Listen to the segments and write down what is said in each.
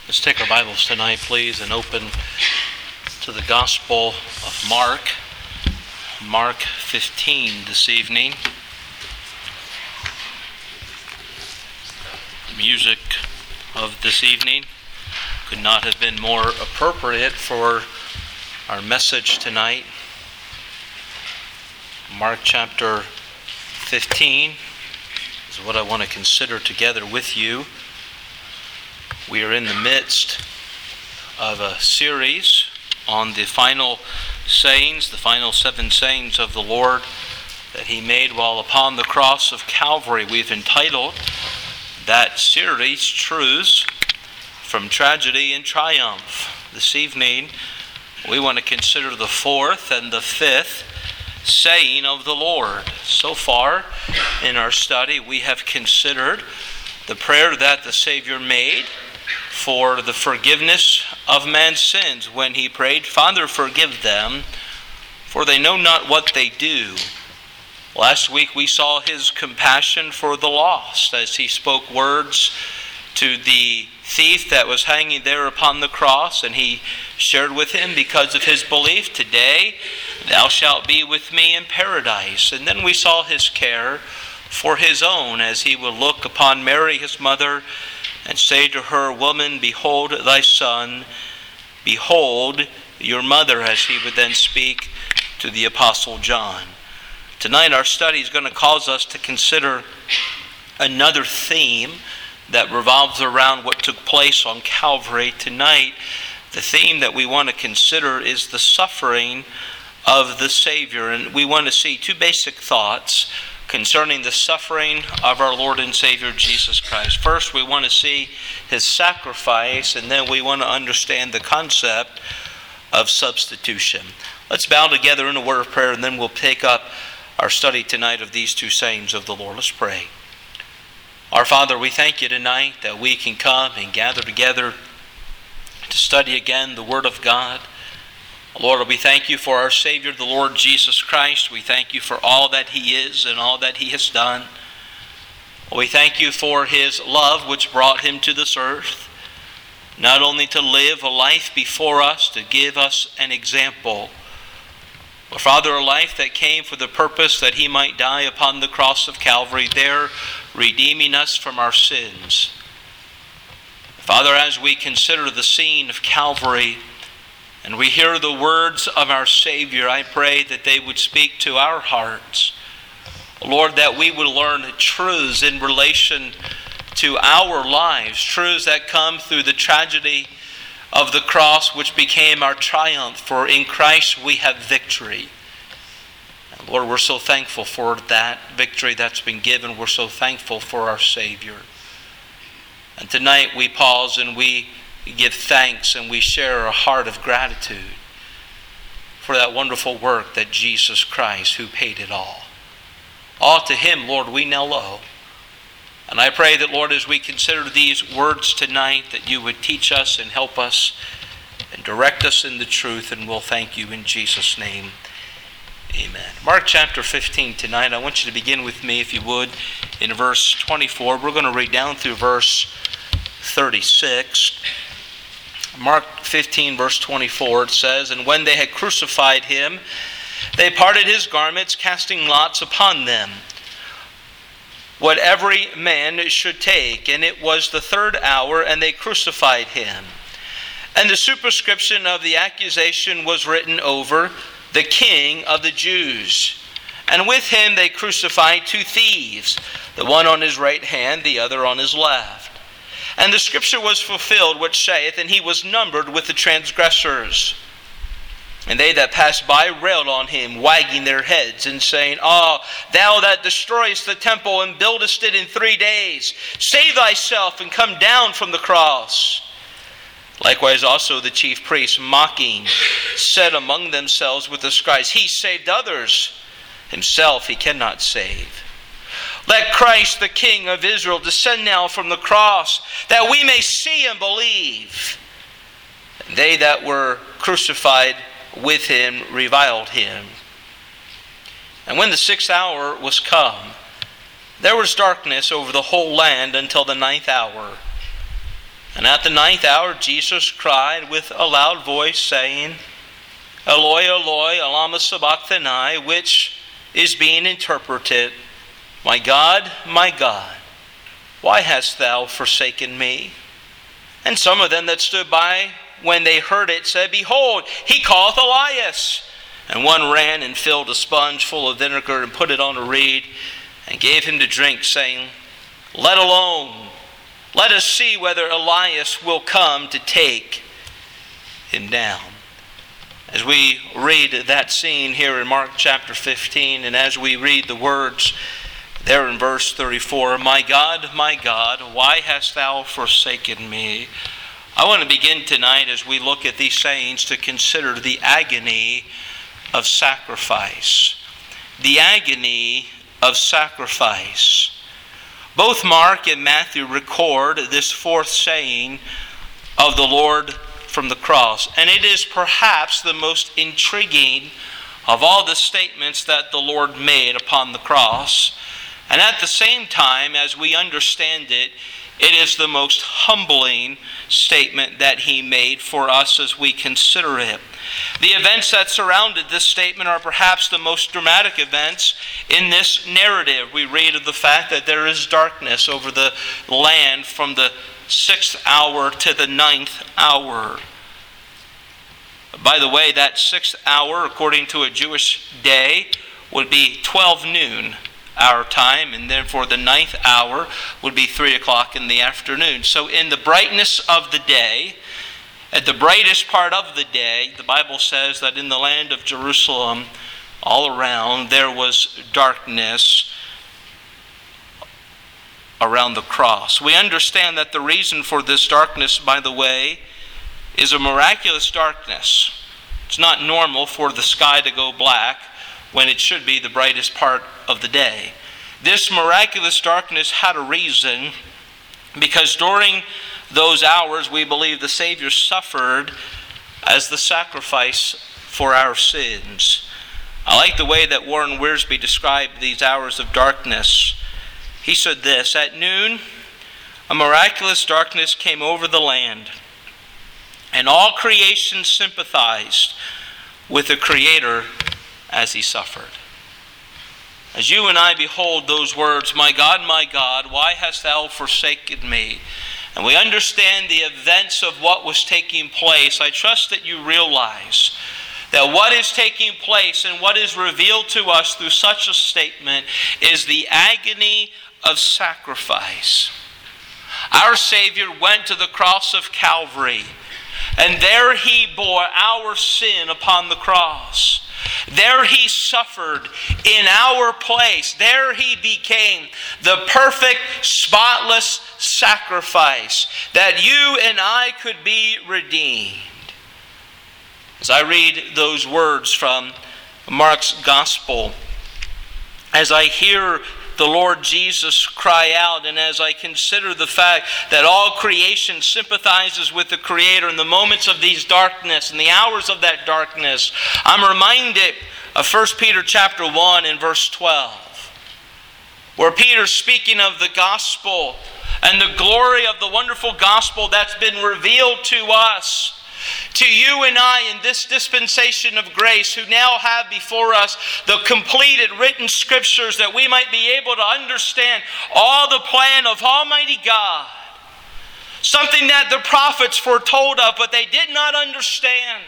Let's take our Bibles tonight, please, and open to the Gospel of Mark. Mark 15 this evening. The music of this evening could not have been more appropriate for our message tonight. Mark chapter 15 is what I want to consider together with you. We are in the midst of a series on the final sayings, the final 7 sayings of the Lord that He made while upon the cross of Calvary. We've entitled that series, Truths from Tragedy and Triumph. This evening, we want to consider the 4th and the 5th saying of the Lord. So far in our study, we have considered the prayer that the Savior made for the forgiveness of man's sins when He prayed, "Father, forgive them, for they know not what they do." Last week we saw His compassion for the lost as He spoke words to the thief that was hanging there upon the cross, and He shared with him, because of his belief, "Today thou shalt be with me in paradise." And then we saw His care for His own as He would look upon Mary, His mother, and say to her, "Woman, behold thy son, behold your mother," as He would then speak to the Apostle John. Tonight our study is going to cause us to consider another theme that revolves around what took place on Calvary. Tonight, the theme that we want to consider is the suffering of the Savior. And we want to see 2 basic thoughts concerning the suffering of our Lord and Savior Jesus Christ. First, we want to see His sacrifice, and then we want to understand the concept of substitution. Let's bow together in a word of prayer, and then we'll take up our study tonight of these 2 sayings of the Lord. Let's pray. Our Father, we thank You tonight that we can come and gather together to study again the Word of God. Lord, we thank You for our Savior, the Lord Jesus Christ. We thank You for all that He is and all that He has done. We thank You for His love which brought Him to this earth, not only to live a life before us, to give us an example, but Father, a life that came for the purpose that He might die upon the cross of Calvary, there redeeming us from our sins. Father, as we consider the scene of Calvary, and we hear the words of our Savior, I pray that they would speak to our hearts. Lord, that we would learn truths in relation to our lives, truths that come through the tragedy of the cross which became our triumph, for in Christ we have victory. And Lord, we're so thankful for that victory that's been given. We're so thankful for our Savior. And tonight we pause and we give thanks and we share a heart of gratitude for that wonderful work that Jesus Christ, who paid it all. All to Him, Lord, we now owe. And I pray that, Lord, as we consider these words tonight, that You would teach us and help us and direct us in the truth, and we'll thank You in Jesus' name. Amen. Mark chapter 15 tonight. I want you to begin with me, if you would, in verse 24. We're going to read down through verse 36. Mark 15, verse 24, it says, "And when they had crucified Him, they parted His garments, casting lots upon them, what every man should take. And it was the 3rd hour, and they crucified Him. And the superscription of the accusation was written over, the King of the Jews. And with Him they crucified 2 thieves, the one on His right hand, the other on His left. And the scripture was fulfilled, which saith, And He was numbered with the transgressors. And they that passed by railed on Him, wagging their heads, and saying, Ah, thou that destroyest the temple, and buildest it in 3 days, save thyself, and come down from the cross. Likewise also the chief priests, mocking, said among themselves with the scribes, He saved others, Himself He cannot save. Let Christ the King of Israel descend now from the cross, that we may see and believe. And they that were crucified with Him reviled Him. And when the 6th hour was come, there was darkness over the whole land until the 9th hour. And at the 9th hour Jesus cried with a loud voice, saying, Eloi, Eloi, lama sabachthani, which is being interpreted, my God, why hast thou forsaken me? And some of them that stood by, when they heard it, said, Behold, he calleth Elias. And one ran and filled a sponge full of vinegar and put it on a reed and gave him to drink, saying, Let alone, let us see whether Elias will come to take him down. As we read that scene here in Mark chapter 15, and as we read the words there in verse 34, my God, why hast thou forsaken me? I want to begin tonight, as we look at these sayings, to consider the agony of sacrifice. The agony of sacrifice. Both Mark and Matthew record this fourth saying of the Lord from the cross. And it is perhaps the most intriguing of all the statements that the Lord made upon the cross. And at the same time, as we understand it, it is the most humbling statement that he made for us as we consider it. The events that surrounded this statement are perhaps the most dramatic events in this narrative. We read of the fact that there is darkness over the land from the 6th hour to the 9th hour. By the way, that 6th hour, according to a Jewish day, would be 12 noon our time, and therefore the 9th hour would be 3 o'clock in the afternoon. So in the brightness of the day, at the brightest part of the day, the Bible says that in the land of Jerusalem, all around, there was darkness around the cross. We understand that the reason for this darkness, by the way, is a miraculous darkness. It's not normal for the sky to go black when it should be the brightest part of the day. This miraculous darkness had a reason, because during those hours we believe the Savior suffered as the sacrifice for our sins. I like the way that Warren Wiersbe described these hours of darkness. He said this, At noon, a miraculous darkness came over the land, and all creation sympathized with the Creator as he suffered. As you and I behold those words, my God, why hast thou forsaken me? And we understand the events of what was taking place, I trust that you realize that what is taking place and what is revealed to us through such a statement is the agony of sacrifice. Our Savior went to the cross of Calvary, and there he bore our sin upon the cross. There he suffered in our place. There he became the perfect, spotless sacrifice that you and I could be redeemed. As I read those words from Mark's Gospel, as I hear the Lord Jesus cry out, and as I consider the fact that all creation sympathizes with the Creator in the moments of these darkness and the hours of that darkness, I'm reminded of 1 Peter chapter 1 and verse 12, where Peter's speaking of the gospel and the glory of the wonderful gospel that's been revealed to us. To you and I in this dispensation of grace, who now have before us the completed written scriptures, that we might be able to understand all the plan of Almighty God. Something that the prophets foretold of, but they did not understand.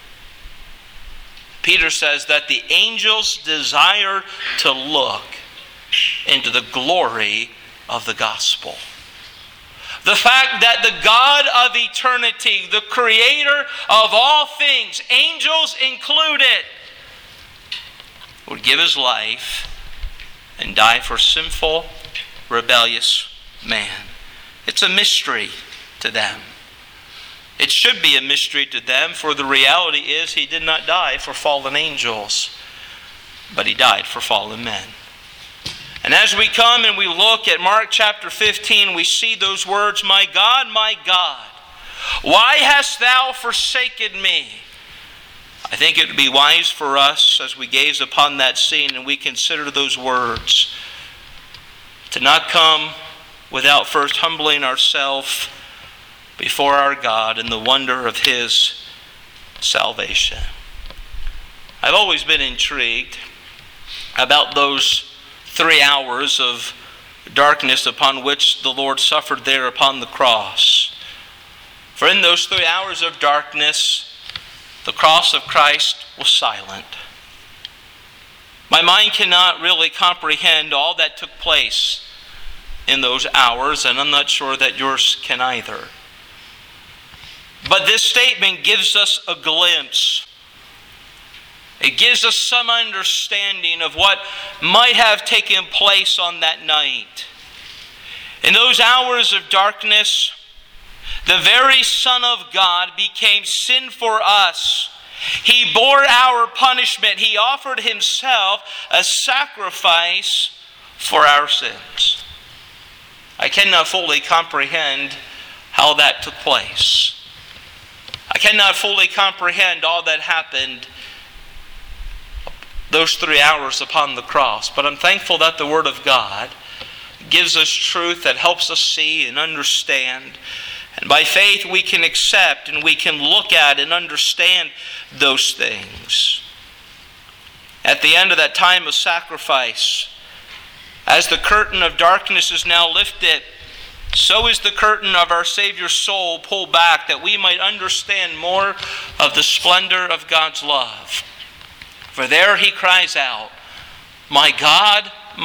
Peter says that the angels desire to look into the glory of the gospel. The fact that the God of eternity, the Creator of all things, angels included, would give his life and die for sinful, rebellious man. It's a mystery to them. It should be a mystery to them, for the reality is he did not die for fallen angels, but he died for fallen men. And as we come and we look at Mark chapter 15, we see those words, my God, why hast thou forsaken me? I think it would be wise for us, as we gaze upon that scene and we consider those words, to not come without first humbling ourselves before our God in the wonder of His salvation. I've always been intrigued about those 3 hours of darkness upon which the Lord suffered there upon the cross. For in those 3 hours of darkness, the cross of Christ was silent. My mind cannot really comprehend all that took place in those hours, and I'm not sure that yours can either. But this statement gives us a glimpse. It gives us some understanding of what might have taken place on that night. In those hours of darkness, the very Son of God became sin for us. He bore our punishment. He offered Himself a sacrifice for our sins. I cannot fully comprehend how that took place. I cannot fully comprehend all that happened those 3 hours upon the cross. But I'm thankful that the Word of God gives us truth that helps us see and understand. And by faith we can accept and we can look at and understand those things. At the end of that time of sacrifice, as the curtain of darkness is now lifted, so is the curtain of our Savior's soul pulled back, that we might understand more of the splendor of God's love. For there He cries out, my God,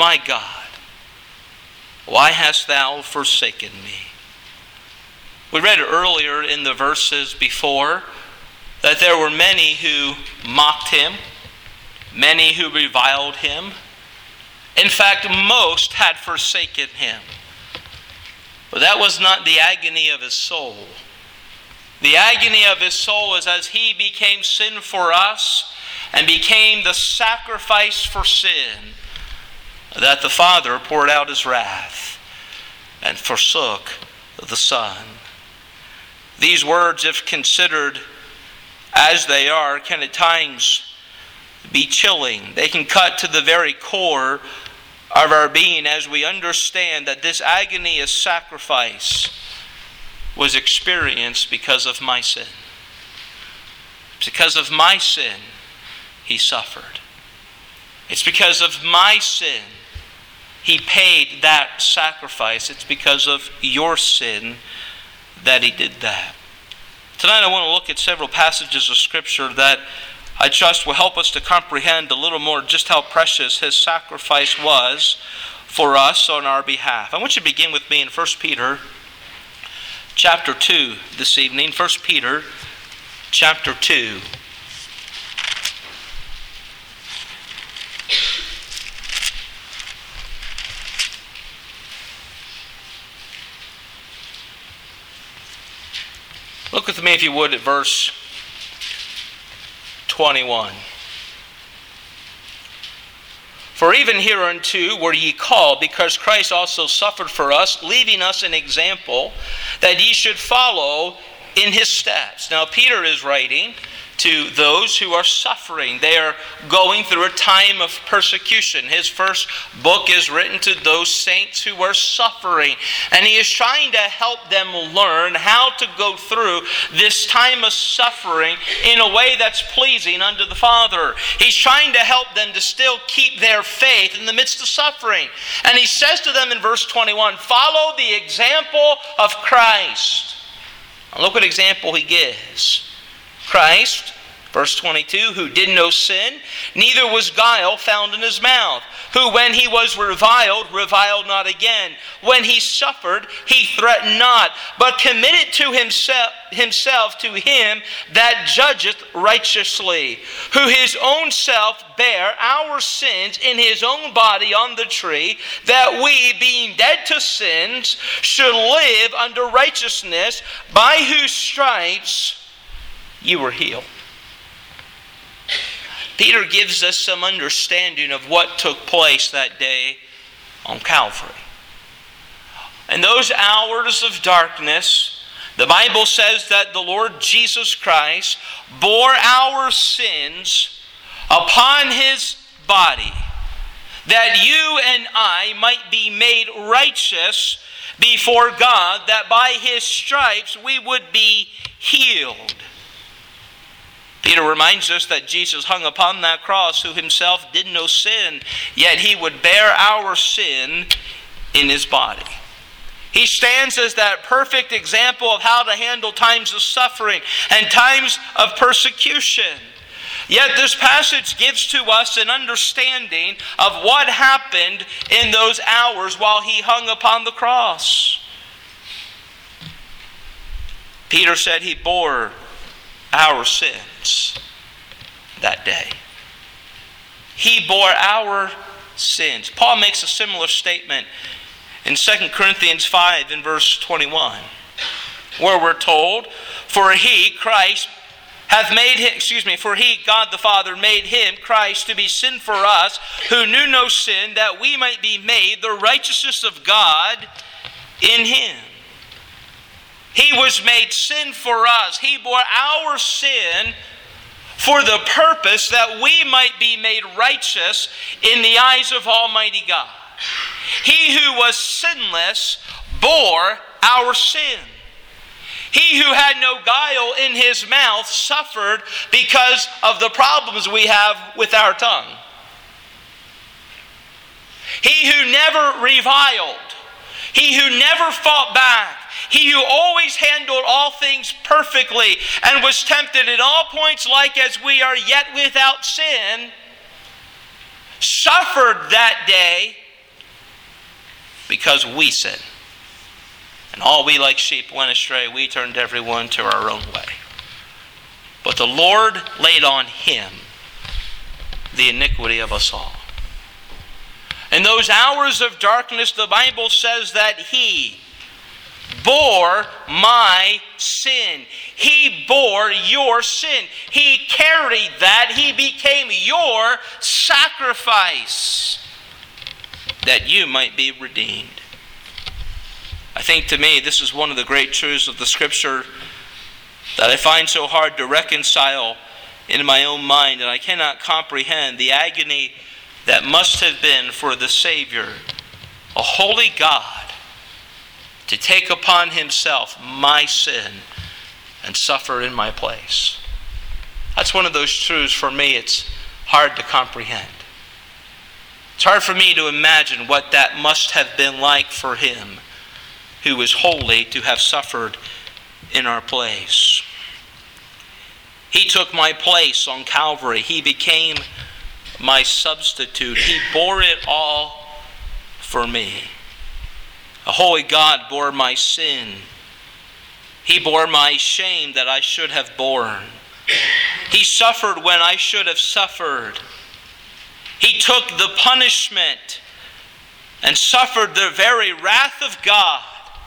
why hast Thou forsaken me?" We read earlier in the verses before that there were many who mocked Him, many who reviled Him. In fact, most had forsaken Him. But that was not the agony of His soul. The agony of His soul is as He became sin for us and became the sacrifice for sin, that the Father poured out His wrath and forsook the Son. These words, if considered as they are, can at times be chilling. They can cut to the very core of our being as we understand that this agony of sacrifice was experienced because of my sin. Because of my sin, He suffered. It's because of my sin He paid that sacrifice. It's because of your sin that He did that. Tonight I want to look at several passages of Scripture that I trust will help us to comprehend a little more just how precious His sacrifice was for us on our behalf. I want you to begin with me in 1 Peter chapter 2 this evening. 1 Peter chapter 2. Look with me, if you would, at verse 21. "For even hereunto were ye called, because Christ also suffered for us, leaving us an example, that ye should follow in His steps." Now, Peter is writing to those who are suffering. They are going through a time of persecution. His first book is written to those saints who are suffering. And he is trying to help them learn how to go through this time of suffering in a way that's pleasing unto the Father. He's trying to help them to still keep their faith in the midst of suffering. And he says to them in verse 21, "Follow the example of Christ." Now look what example he gives. Christ, verse 22, "who did no sin, neither was guile found in His mouth, who when He was reviled, reviled not again. When He suffered, He threatened not, but committed to himself to Him that judgeth righteously, who His own self bare our sins in His own body on the tree, that we, being dead to sins, should live unto righteousness, by whose stripes you were healed." Peter gives us some understanding of what took place that day on Calvary. In those hours of darkness, the Bible says that the Lord Jesus Christ bore our sins upon His body, that you and I might be made righteous before God that by his stripes we would be healed. Peter reminds us that Jesus hung upon that cross, who himself did no sin, yet he would bear our sin in his body. He stands as that perfect example of how to handle times of suffering and times of persecution. Yet this passage gives to us an understanding of what happened in those hours while he hung upon the cross. Peter said he bore our sins that day. He bore our sins. Paul makes a similar statement in 2 Corinthians 5 in verse 21, where we're told, For he, God the Father, made him, Christ, to be sin for us, who knew no sin, that we might be made the righteousness of God in him. He was made sin for us. He bore our sin for the purpose that we might be made righteous in the eyes of Almighty God. He who was sinless bore our sin. He who had no guile in his mouth suffered because of the problems we have with our tongue. He who never reviled, he who never fought back, he who always handled all things perfectly and was tempted in all points like as we are, yet without sin, suffered that day because we sinned. And all we like sheep went astray. We turned everyone to our own way. But the Lord laid on him the iniquity of us all. In those hours of darkness, the Bible says that he bore my sin. He bore your sin. He carried that. He became your sacrifice that you might be redeemed. I think to me this is one of the great truths of the Scripture that I find so hard to reconcile in my own mind, and I cannot comprehend the agony that must have been for the Savior, a holy God, to take upon himself my sin and suffer in my place. That's one of those truths for me it's hard to comprehend. It's hard for me to imagine what that must have been like for him who is holy to have suffered in our place. He took my place on Calvary. He became my substitute. He bore it all for me. A holy God bore my sin. He bore my shame that I should have borne. He suffered when I should have suffered. He took the punishment and suffered the very wrath of God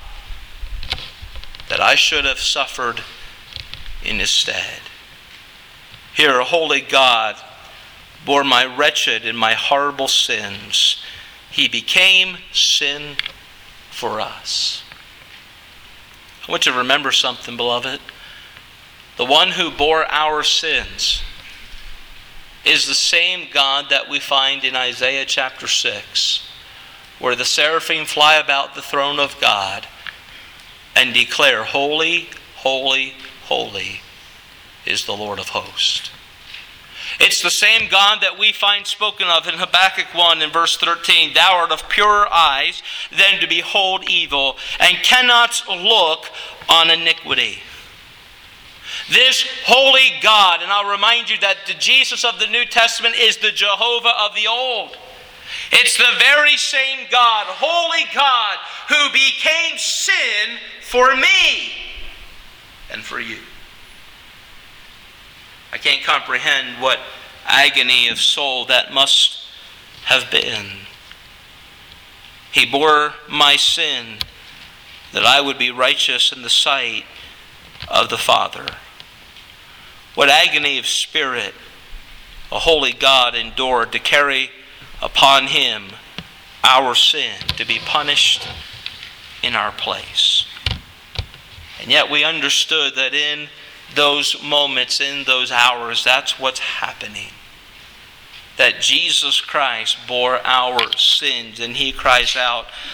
that I should have suffered in his stead. Here, a holy God bore my wretched and my horrible sins. He became sin for us. I want you to remember something, beloved. The one who bore our sins is the same God that we find in Isaiah chapter 6, where the seraphim fly about the throne of God and declare, Holy, holy, holy is the Lord of hosts. It's the same God that we find spoken of in Habakkuk 1 in verse 13. Thou art of purer eyes than to behold evil, and cannot look on iniquity. This holy God, and I'll remind you that the Jesus of the New Testament is the Jehovah of the Old. It's the very same God, holy God, who became sin for me and for you. I can't comprehend what agony of soul that must have been. He bore my sin that I would be righteous in the sight of the Father. What agony of spirit a holy God endured to carry upon him our sin, to be punished in our place. And yet we understood that in those moments, in those hours, that's what's happening. That Jesus Christ bore our sins, and he cries out,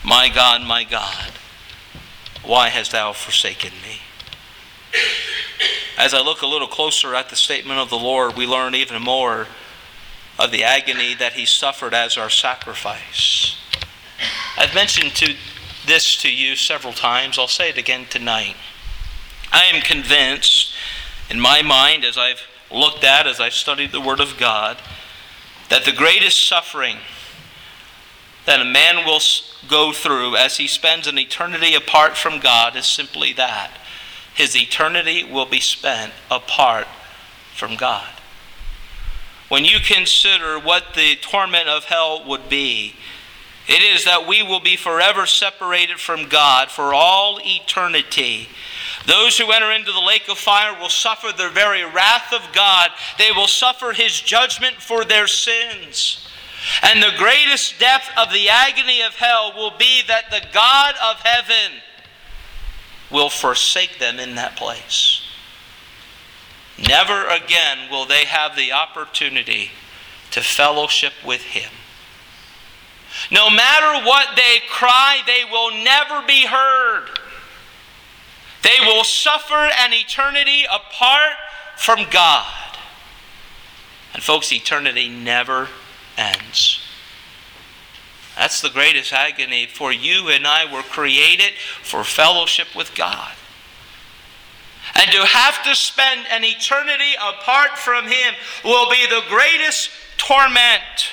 my God, why hast thou forsaken me? As I look a little closer at the statement of the Lord, we learn even more of the agony that he suffered as our sacrifice. I've mentioned this to you several times. I'll say it again tonight. I am convinced in my mind, as I've studied the Word of God, that the greatest suffering that a man will go through as he spends an eternity apart from God is simply that. His eternity will be spent apart from God. When you consider what the torment of hell would be, it is that we will be forever separated from God for all eternity. Those who enter into the lake of fire will suffer the very wrath of God. They will suffer his judgment for their sins. And the greatest depth of the agony of hell will be that the God of heaven will forsake them in that place. Never again will they have the opportunity to fellowship with him. No matter what they cry, they will never be heard. They will suffer an eternity apart from God. And folks, eternity never ends. That's the greatest agony, for you and I were created for fellowship with God. And to have to spend an eternity apart from him will be the greatest torment.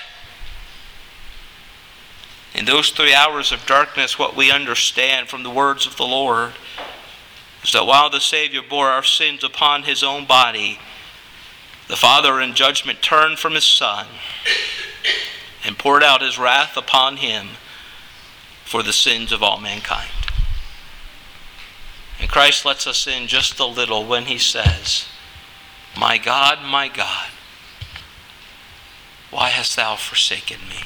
In those 3 hours of darkness, what we understand from the words of the Lord is that while the Savior bore our sins upon his own body, the Father in judgment turned from his Son and poured out his wrath upon him for the sins of all mankind. And Christ lets us in just a little when he says, my God, why hast thou forsaken me?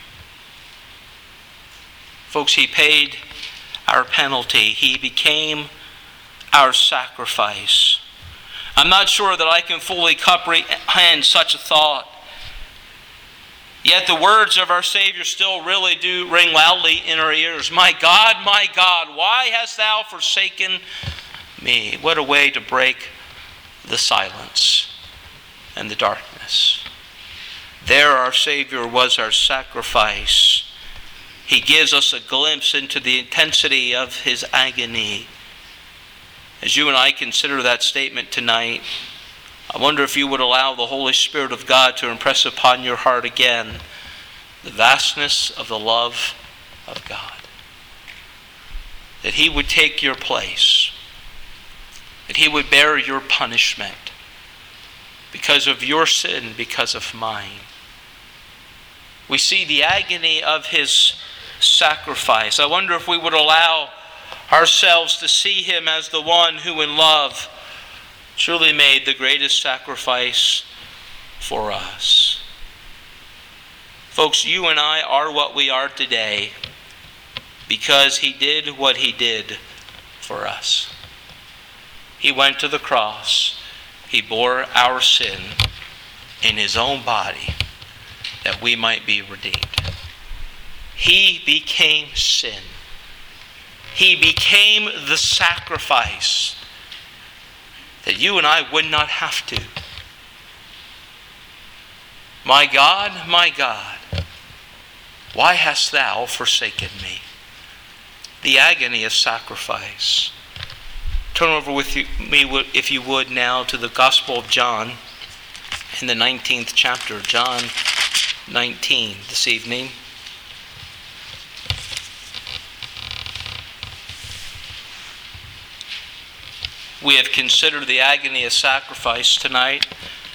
Folks, he paid our penalty. He became our sacrifice. I'm not sure that I can fully comprehend such a thought. Yet the words of our Savior still really do ring loudly in our ears. My God, why hast thou forsaken me? What a way to break the silence and the darkness. There our Savior was our sacrifice. He gives us a glimpse into the intensity of his agony. As you and I consider that statement tonight, I wonder if you would allow the Holy Spirit of God to impress upon your heart again the vastness of the love of God. That he would take your place. That he would bear your punishment because of your sin, because of mine. We see the agony of his sacrifice. I wonder if we would allow ourselves to see him as the one who in love truly made the greatest sacrifice for us. Folks, you and I are what we are today because he did what he did for us. He went to the cross. He bore our sin in his own body that we might be redeemed. He became sin. He became the sacrifice that you and I would not have to. My God, why hast thou forsaken me? The agony of sacrifice. Turn over with me, if you would, now to the Gospel of John in the 19th chapter. John 19 this evening. We have considered the agony of sacrifice tonight.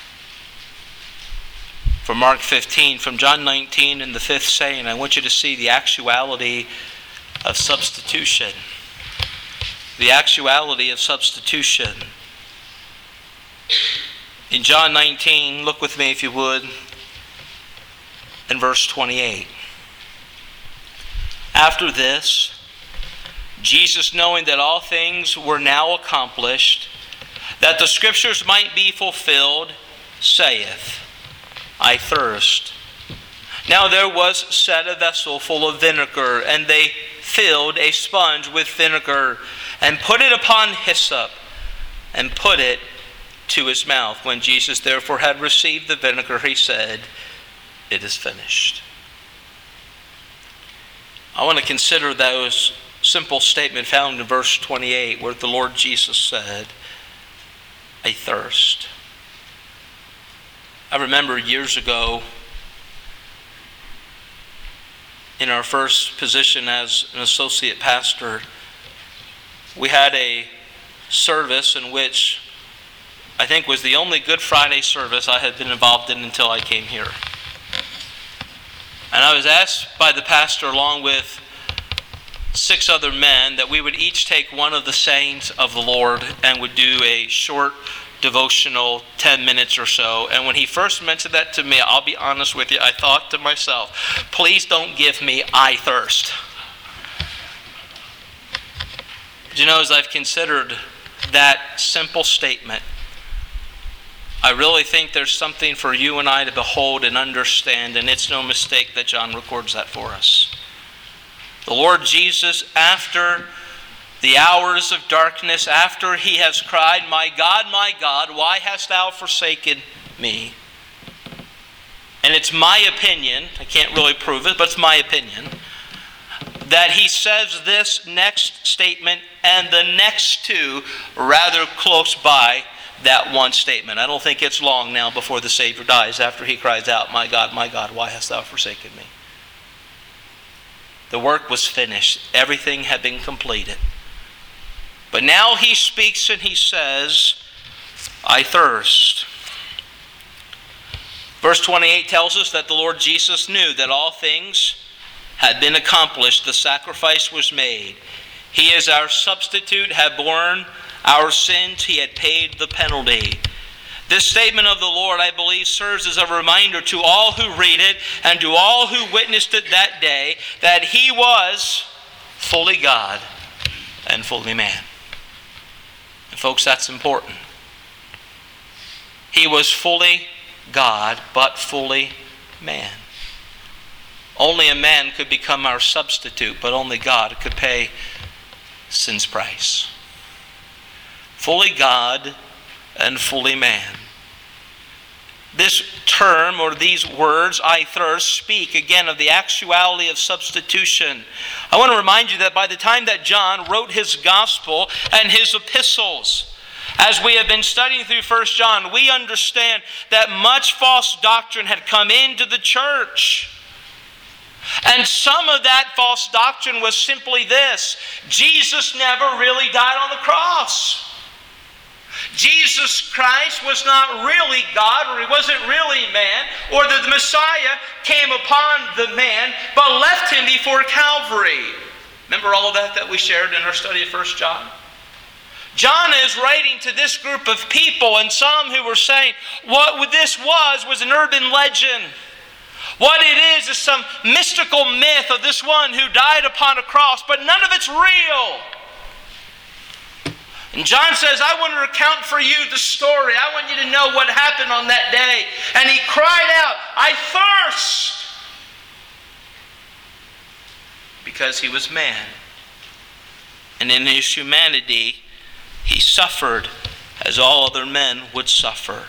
From Mark 15, from John 19 in the 5th saying, I want you to see the actuality of substitution. The actuality of substitution. In John 19, look with me if you would, in verse 28. After this, Jesus, knowing that all things were now accomplished, that the Scriptures might be fulfilled, saith, I thirst. Now there was set a vessel full of vinegar, and they filled a sponge with vinegar and put it upon hyssop and put it to his mouth. When Jesus therefore had received the vinegar, he said, "It is finished." I want to consider those simple statement found in verse 28 where the Lord Jesus said, "I thirst." I remember years ago in our first position as an associate pastor, we had a service in which I think was the only Good Friday service I had been involved in until I came here. And I was asked by the pastor along with 6 other men that we would each take one of the sayings of the Lord and would do a short devotional, 10 minutes or so. And when he first mentioned that to me, I'll be honest with you, I thought to myself, please don't give me "I thirst." You know, as I've considered that simple statement, I really think there's something for you and I to behold and understand, and it's no mistake that John records that for us. The Lord Jesus, after the hours of darkness, after he has cried, my God, why hast thou forsaken me?" And it's my opinion, I can't really prove it, but it's my opinion, that he says this next statement and the next 2 rather close by that one statement. I don't think it's long now before the Savior dies after he cries out, my God, why hast thou forsaken me?" The work was finished. Everything had been completed. But now he speaks and he says, "I thirst." Verse 28 tells us that the Lord Jesus knew that all things had been accomplished. The sacrifice was made. He is our substitute, had borne our sins. He had paid the penalty. This statement of the Lord, I believe, serves as a reminder to all who read it and to all who witnessed it that day that he was fully God and fully man. And folks, that's important. He was fully God, but fully man. Only a man could become our substitute, but only God could pay sin's price. Fully God and fully man. This term, or these words, "I thirst," speak again of the actuality of substitution. I want to remind you that by the time that John wrote his gospel and his epistles, as we have been studying through 1 John, we understand that much false doctrine had come into the church. And some of that false doctrine was simply this: Jesus never really died on the cross. Jesus Christ was not really God, or he wasn't really man, or that the Messiah came upon the man, but left him before Calvary. Remember all of that we shared in our study of 1 John? John is writing to this group of people, and some who were saying what this was an urban legend. What it is some mystical myth of this one who died upon a cross, but none of it's real. And John says, I want to recount for you the story. I want you to know what happened on that day. And he cried out, "I thirst!" Because he was man. And in his humanity, he suffered as all other men would suffer.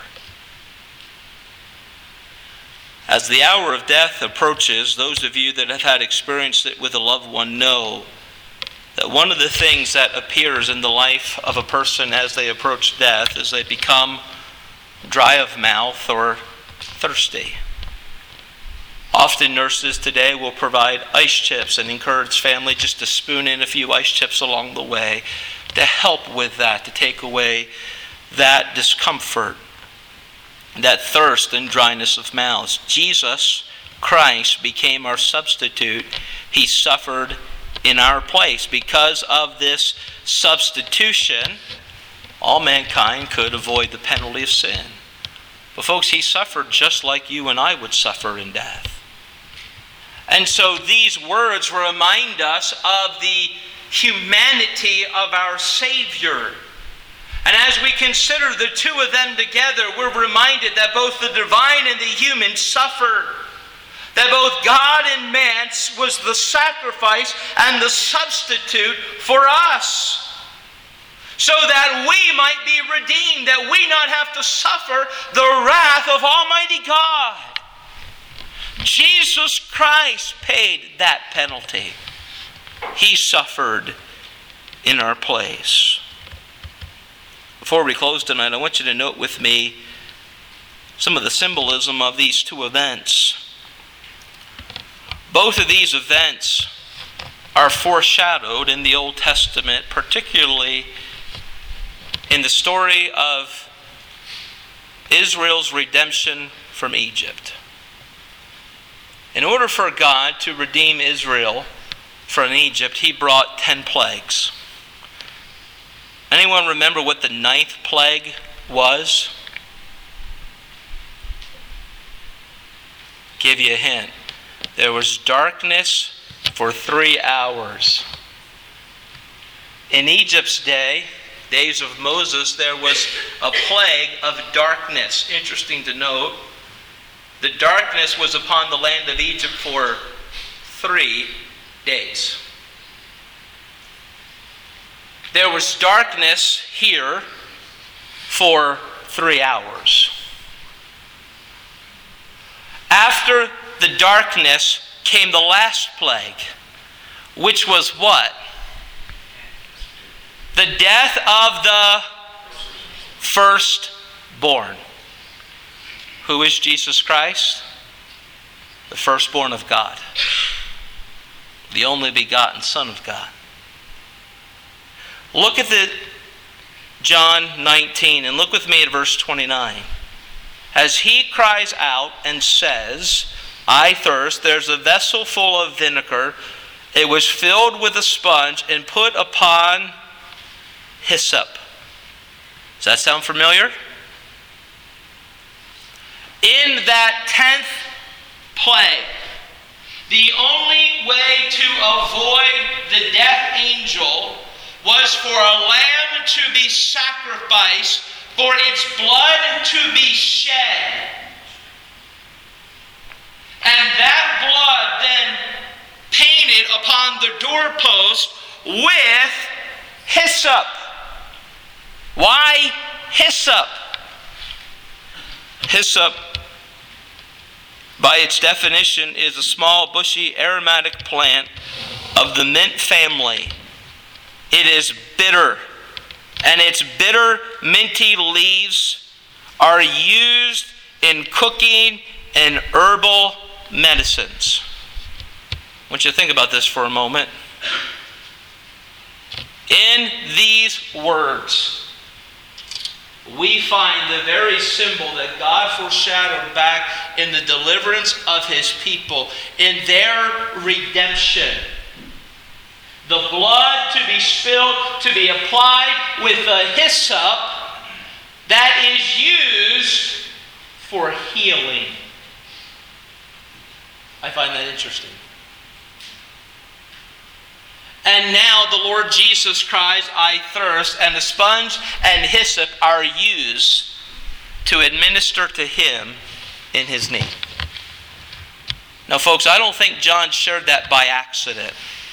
As the hour of death approaches, those of you that have had experienced it with a loved one know that one of the things that appears in the life of a person as they approach death is they become dry of mouth or thirsty. Often nurses today will provide ice chips and encourage family just to spoon in a few ice chips along the way to help with that, to take away that discomfort, that thirst and dryness of mouths. Jesus Christ became our substitute. He suffered in our place. Because of this substitution, all mankind could avoid the penalty of sin. But folks, he suffered just like you and I would suffer in death. And so these words remind us of the humanity of our Savior. And as we consider the two of them together, we're reminded that both the divine and the human suffered. that both God and man was the sacrifice and the substitute for us, so that we might be redeemed, that we not have to suffer the wrath of Almighty God. Jesus Christ paid that penalty. He suffered in our place. Before we close tonight, I want you to note with me some of the symbolism of these two events. Both of these events are foreshadowed in the Old Testament, particularly in the story of Israel's redemption from Egypt. In order for God to redeem Israel from Egypt, He brought 10 plagues. Anyone remember what the 9th plague was? Give you a hint. There was darkness for 3 hours. In Egypt's day, days of Moses, there was a plague of darkness. Interesting to note, the darkness was upon the land of Egypt for 3 days. There was darkness here for 3 hours. After the darkness came the last plague, which was what? The death of the firstborn. Who is Jesus Christ? The firstborn of God. The only begotten Son of God. Look at the John 19 and look with me at verse 29. As he cries out and says, I thirst, there's a vessel full of vinegar. It was filled with a sponge and put upon hyssop. Does that sound familiar? In that 10th plague, the only way to avoid the death angel was for a lamb to be sacrificed, for its blood to be shed. And that blood then painted upon the doorpost with hyssop. Why hyssop? Hyssop, by its definition, is a small, bushy, aromatic plant of the mint family. It is bitter, and its bitter, minty leaves are used in cooking and herbal medicines. I want you to think about this for a moment. In these words, we find the very symbol that God foreshadowed back in the deliverance of His people, in their redemption. The blood to be spilled, to be applied with the hyssop that is used for healing. I find that interesting. And now the Lord Jesus cries, I thirst, and the sponge and hyssop are used to administer to Him in His need. Now, folks, I don't think John shared that by accident.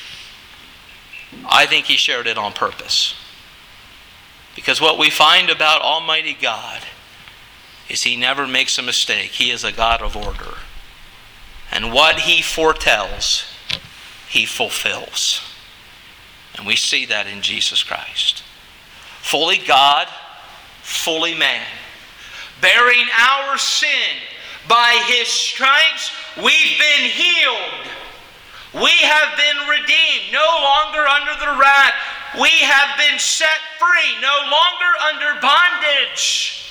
I think he shared it on purpose. Because what we find about Almighty God is He never makes a mistake. He is a God of order. And what He foretells, He fulfills. And we see that in Jesus Christ. Fully God, fully man. Bearing our sin, by His stripes we've been healed. We have been redeemed, no longer under the wrath. We have been set free, no longer under bondage.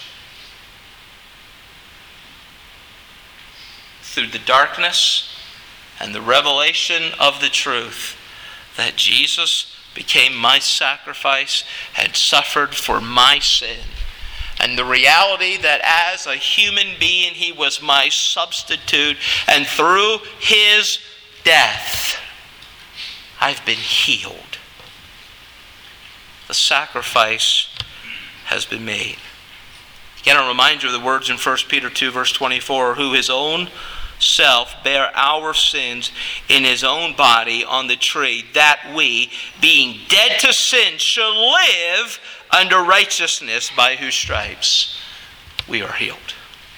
Through the darkness and the revelation of the truth that Jesus became my sacrifice, had suffered for my sin, and the reality that as a human being He was my substitute, and through His death I've been healed. The sacrifice has been made. Again, I'll remind you of the words in 1 Peter 2 verse 24, who His own self bear our sins in his own body on the tree, that we, being dead to sin, should live under righteousness, by whose stripes we are healed.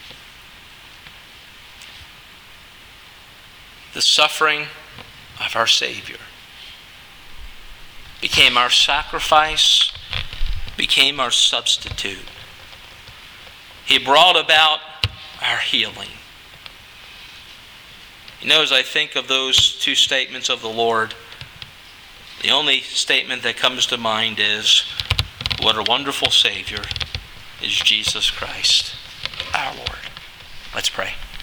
The suffering of our Savior became our sacrifice, became our substitute. He brought about our healing. You know, as I think of those two statements of the Lord, the only statement that comes to mind is, what a wonderful Savior is Jesus Christ, our Lord. Let's pray.